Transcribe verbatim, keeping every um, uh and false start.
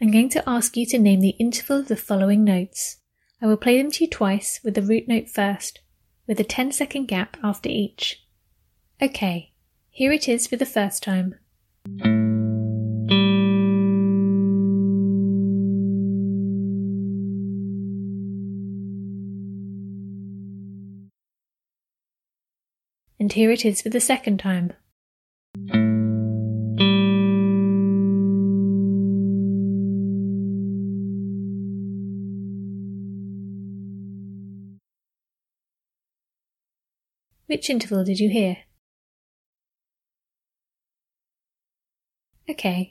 I'm going to ask you to name the interval of the following notes. I will play them to you twice with the root note first, with a ten second gap after each. Okay, here it is for the first time. And here it is for the second time. Which interval did you hear? Okay,